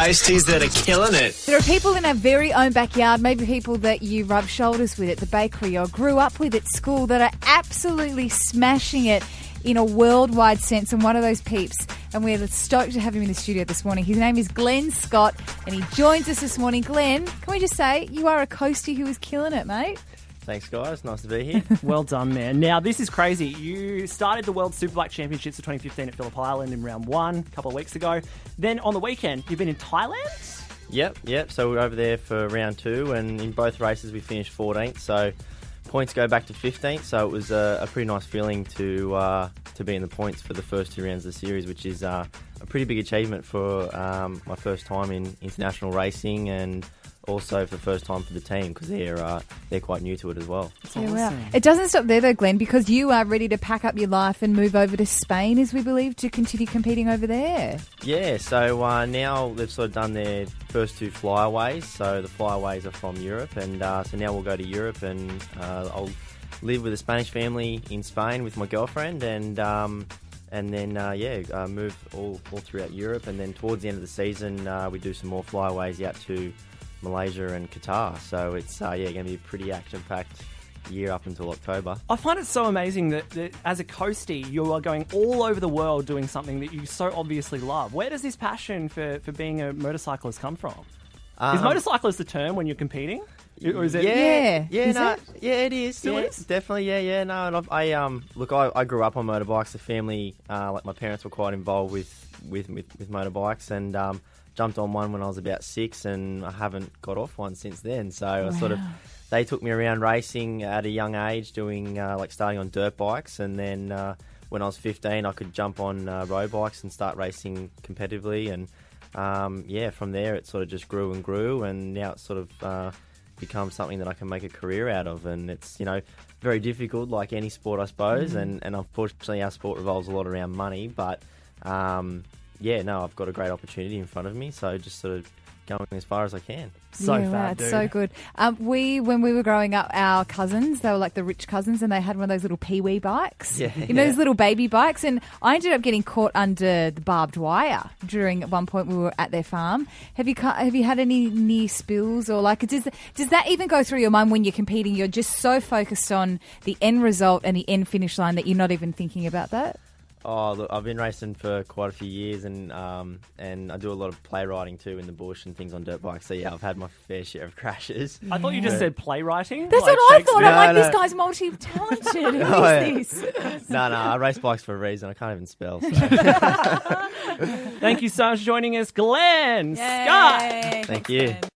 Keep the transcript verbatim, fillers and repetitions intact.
coasties that are killing it. There are people in our very own backyard, maybe people that you rub shoulders with at the bakery or grew up with at school, that are absolutely smashing it in a worldwide sense, and one of those peeps, and we're stoked to have him in the studio this morning. His name is Glenn Scott, and he joins us this morning. Glenn, can we just say, you are a coastie who is killing it, mate? Thanks, guys. Nice to be here. Well done, man. Now, this is crazy. You started the World Superbike Championships of twenty fifteen at Phillip Island in round one a couple of weeks ago. Then on the weekend, you've been in Thailand? Yep, yep. So we're over there for round two, and in both races we finished fourteenth. So points go back to fifteenth. So it was a, a pretty nice feeling to uh, to be in the points for the first two rounds of the series, which is uh, a pretty big achievement for um, my first time in international racing, and also for the first time for the team, because they're uh, they're quite new to it as well. Yeah, wow. It doesn't stop there though, Glenn, because you are ready to pack up your life and move over to Spain, as we believe, to continue competing over there. Yeah, so uh, now they've sort of done their first two flyaways. So the flyaways are from Europe, and uh, so now we'll go to Europe, and uh, I'll live with a Spanish family in Spain with my girlfriend, and um, and then uh, yeah, uh, move all, all throughout Europe, and then towards the end of the season uh, we do some more flyaways out to Malaysia and Qatar. So it's uh, yeah going to be a pretty action-packed year up until October. I find it so amazing that, that as a coastie, you are going all over the world doing something that you so obviously love. Where does this passion for, for being a motorcyclist come from? Um, is motorcyclist the term when you're competing? Or is it? Yeah, Yeah. yeah, Is no, it? yeah, it is. Still yeah, is? definitely, yeah, yeah. No, and I've, I um look, I, I grew up on motorbikes. The family, uh, like my parents, were quite involved with with with, with motorbikes, and um. jumped on one when I was about six, and I haven't got off one since then. So I sort of, they took me around racing at a young age, doing uh, like starting on dirt bikes, and then uh, when I was fifteen, I could jump on uh, road bikes and start racing competitively. And um, yeah, from there it sort of just grew and grew, and now it's sort of uh, become something that I can make a career out of. And it's, you know, very difficult, like any sport, I suppose. Mm-hmm. And and unfortunately, our sport revolves a lot around money, but. Um, Yeah, no, I've got a great opportunity in front of me, so just sort of going as far as I can. So yeah, fab, wow, it's dude. so good. Um, we, when we were growing up, our cousins, they were like the rich cousins, and they had one of those little pee-wee bikes. Yeah, you know, yeah. those little baby bikes. And I ended up getting caught under the barbed wire during, at one point, we were at their farm. Have you ca- have you had any near spills, or like, does, does that even go through your mind when you're competing? You're just so focused on the end result and the end finish line that you're not even thinking about that? Oh, look, I've been racing for quite a few years, and um, and I do a lot of play riding too in the bush and things on dirt bikes. So yeah, I've had my fair share of crashes. I thought you just said playwriting. That's like what I thought. I'm No, like, no. this guy's multi-talented. Who Oh, yeah. is this? No, no, I race bikes for a reason. I can't even spell. So. Thank you so much for joining us, Glenn Yay. Scott. Thank you.